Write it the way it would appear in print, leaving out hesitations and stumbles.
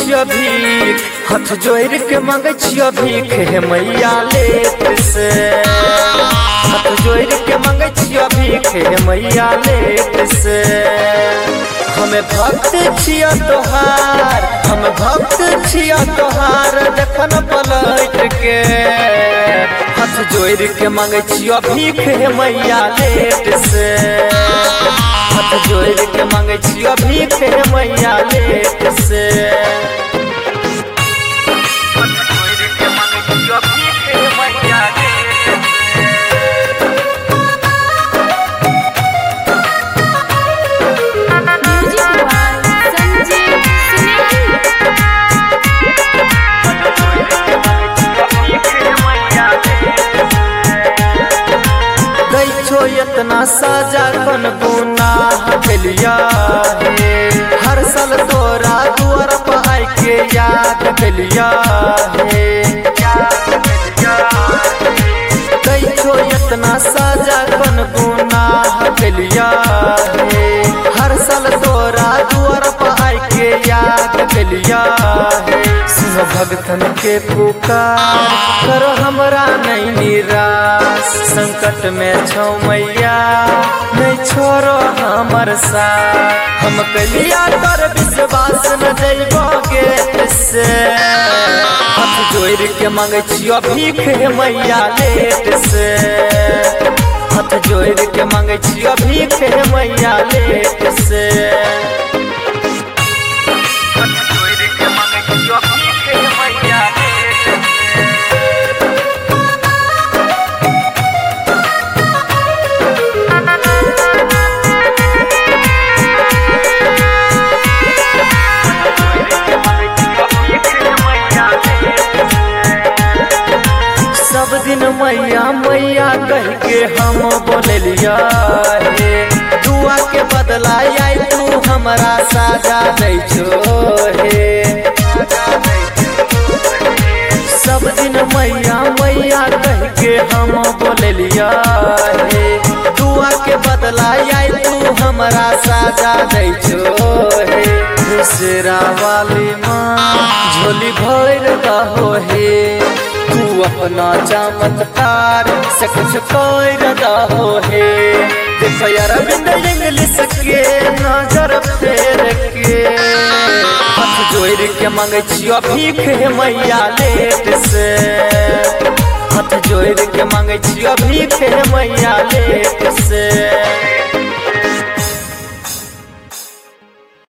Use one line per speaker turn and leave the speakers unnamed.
छियो भीख, हाथ जोड़ के मांगे छियो भीख हे मैया लेट से। हाथ जोड़ के मांगे छियो भीख हे मैया लेट से। हमें भक्त छियो तोहार, हम भक्त छियो तोहार, देखन पलट के। हाथ जोड़ के मांगे छियो भीख हे मैया लेट से। हाथ जोड़ के मांगे छियो भीख हे मैया लेट से। हाथ जोड़ के मांगे छियो भीख हे मैया लेट से।
Music by Sanjeev Sunehi.
दैछो इतना साजा कन गुनाह कलिया है। हर साल तोरा दुआर पर आई के याद कलिया है। दैछो इतना साजा कन गुनाह कलिया है। हर साल तोरा दुआर पर आई के याद कलिया है। सुनो भगतन के पुकार, करो हमरा नहीं निराश। संकट में छो मैया, नहीं छोड़ो हमर साथ। हम कलिया तर विश्वास न जइबोगे से। हाथ जोड़ के मांगे छियो भीख हे मैया लेट से। हाथ जोड़ के मांगे छियो भीख हे मैया लेट से। हाथ जोड़ के मांगे छियो भीख हे मैया लेट से। सब दिन मैया मैया कह के हम बोलिया रे। दुआ के बदला आई तू हमरा साजा दै छो हे। सब दिन मैया मैया कह के हम बोलिया रे। दुआ के बदला आई तू हमरा साजा दै छो हे। दूसरा वाली माँ झोली भर दहो हे। तू अपना चमत्कार से कुछ कर दहो हे। देखो यार बिंद इंग्लिश के नजर फेर के। हाथ जोड़ के मांगे छियो भीख हे मैया लेट से। हाथ जोड़ के मांगे छियो भीख हे मैया लेट से।